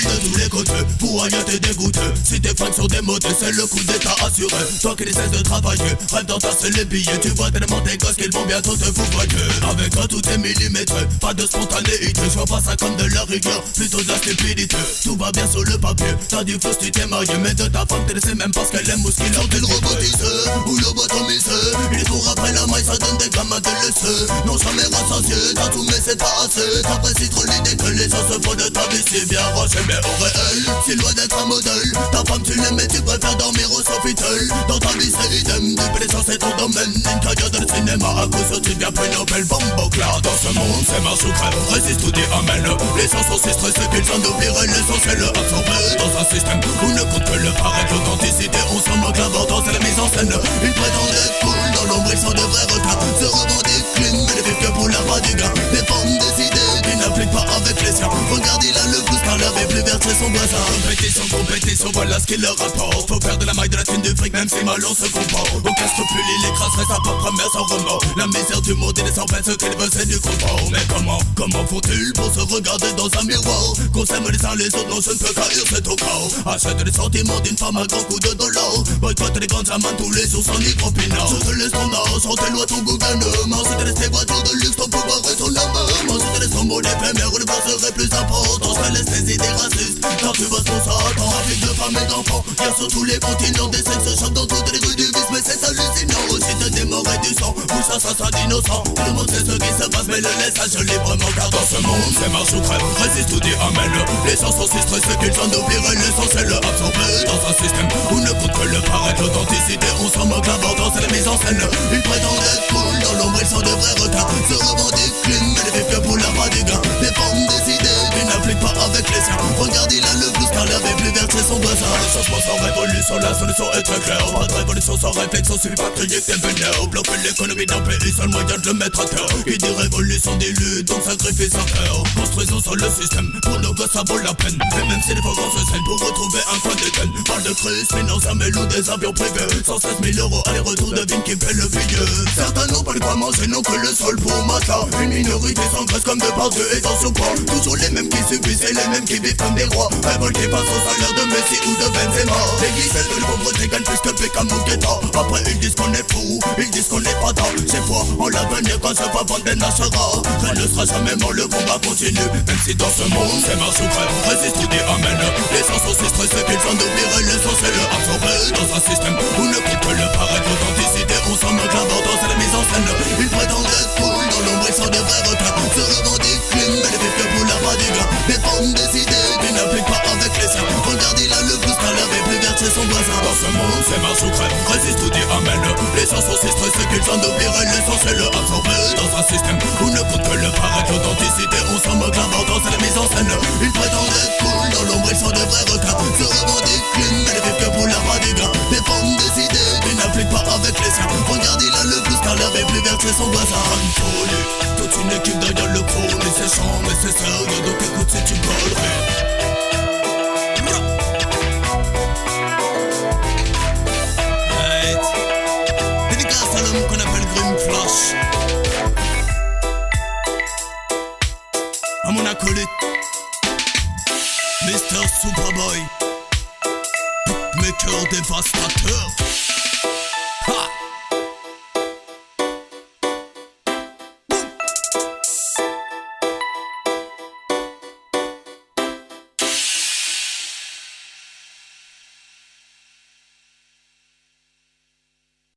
de tous les côtés, pour rien t'es dégoûté. Si tes fringues sont démodées, c'est le coup d'état assuré. Toi qui cesse de travailler, rêve d'entasser les billets. Tu vois tellement tes gosses qu'ils vont bientôt te foufoyer. Avec toi tout est millimétré, pas de spontanéité. Je vois pas ça comme de la rigueur, plutôt de la stupidité. Tout va bien sur le papier, t'as du floss, tu t'es marié. Mais de ta femme t'es laissé même parce qu'elle aime ou ce qu'il a. Sont-ils robotisés ou lobotomisés? Ils courent après la maille, ça donne des gamins de laisser. Non jamais rassasiés, t'as tout mais c'est pas assez. T'apprécies trop l'idée que les gens se font de ta vie si bien rangée. Mais au réel, si loin d'être un modèle, ta femme tu l'aimes mais tu préfères dormir au Sofitel. Dans ta vie c'est idem, du plaisir c'est ton domaine. Une carrière de cinéma à cause tu deviens plus Nobel. Bombo clair dans ce monde c'est marche ou crève. Résiste ou dis amen. Les gens sont si stressés qu'ils en oublieraient l'essentiel. Absorbés dans un système où ne compte que le paraître. L'authenticité on s'en moque, l'important c'est la mise en scène. Ils prétendent être cool, dans l'ombre ils sont de vrais requins. Se revendiquent clean, mais ne vivent que pour la fatigue. Défendent des idées qui n'appliquent pas avec les siens. Regarde il a le pouce car l'herbe est plus verte c'est son voisin. Compétition, voilà ce qu'il leur rapporte. Faut faire de la maille, de la thune, du fric, même si mal on se comprend. Aucun scrupule, il écraserait sa propre mère sans remords. La misère du monde, il les empêche, ce qu'il veut c'est du confort. Mais comment font-ils pour se regarder dans un miroir? Qu'on s'aime les uns les autres, non je ne peux qu'haïr, c'est au corps. Achète les sentiments d'une femme à grand coup de dollars. Boycotte les grandes amants tous les jours sans micropinard. Je te laisse ton âge, sans tes lois, ton gouvernement. Je te laisse tes voitures de luxe, ton pouvoir et ton armement. Je te laisse ton mot éphémère, où le bas serait plus important. Je te laisse tes idées racistes, car tu bosses pour Satan. Avec de femmes et d'enfants, y'a sur tous les continents. Des sexes chantent dans toutes les rues du vice, mais c'est hallucinant. Aussi de des morts et du sang, où ça d'innocent. Tout le monde sait ce qui se passe, mais le laissage librement. Car dans ce monde, c'est marche ou crève, résiste ou dis amen. Les gens sont si stressés qu'ils en oublieraient l'essentiel. Absorbés dans un système où ne compte que le paraître. L'authenticité, on s'en moque, l'important c'est la mise en scène. Ils prétendent être cool, dans l'ombre ils sont de vrais requins. Se revendiquent clean, mais ne vivent que pour la fatigue. Défendent des idées qui n'appliquent pas avec les siens. Regarde il a le blues car l'herbe est plus verte c'est son voisin. Le changement sans révolution, la solution est très claire. Pas de révolution sans réflexion, suffit pas de crier que t'es vénère. Bloquer l'économie d'un pays, seul moyen de le mettre à terre. Qui dit révolution dit lutte, donc sacrifice à faire. Construisons sur le système, pour nos gosses ça vaut la peine. Et même si les faux se saignent pour retrouver un coin d'Éden. Parle de crise, finance un mélo des avions privés. 116 000 € aller-retour de ville qui paie le vieux. Certains n'ont pas de quoi manger, non que le sol pour matelas. Une minorité s'engraisse comme de partout et dans son poids. Toujours les mêmes qui subissent et les mêmes qui vivent comme des rois. Révoltés face au salaire de Messi ou de Benzema. L'église est de la pauvreté gagne plus que Beckham ou Guetta. Après ils disent qu'on est fou, ils disent qu'on est pas dans. C'est foi en l'avenir quand je vois vendre des Nachara. Rien ne sera jamais mort, le combat continue. Même si dans ce monde c'est marche ou crève, résiste ou dis amen. Les gens sont si stressés qu'ils en oublieraient l'essentiel. Absorbés dans un système où ne compte que le paraître. L'authenticité, on s'en moque, l'important c'est la mise en scène. Ils prétendent être cool, dans l'ombre ils sont des vrais requins. Se revendiquent clean, mais ne vivent que pour la fatigue. Défendent des idées qui n'appliquent pas avec les siens. Regarde il a le blues car l'herbe est plus verte c'est son voisin. Dans ce monde c'est marche ou crève, résiste ou dis amen. Les gens sont si stressés qu'ils en oublieraient l'essentiel. Absorbés dans un système où ne compte que le paraître. L'authenticité, on s'en moque, l'important c'est la mise en scène. Ils prétendent être cool, dans l'ombre ils sont de vrais requins. Se revendiquent clean, mais ne vivent que pour la fatigue. Défendent des idées qui n'appliquent pas avec les siens. Regarde il a le blues car l'herbe est plus verte c'est son voisin. Toute une équipe derrière le trône et c'est chiant mais c'est sérieux donc écoute si tu collerais. Dédicace à l'homme qu'on appelle Grim Flash. À mon acolyte Mr. Superboy, beatmaker dévastateur.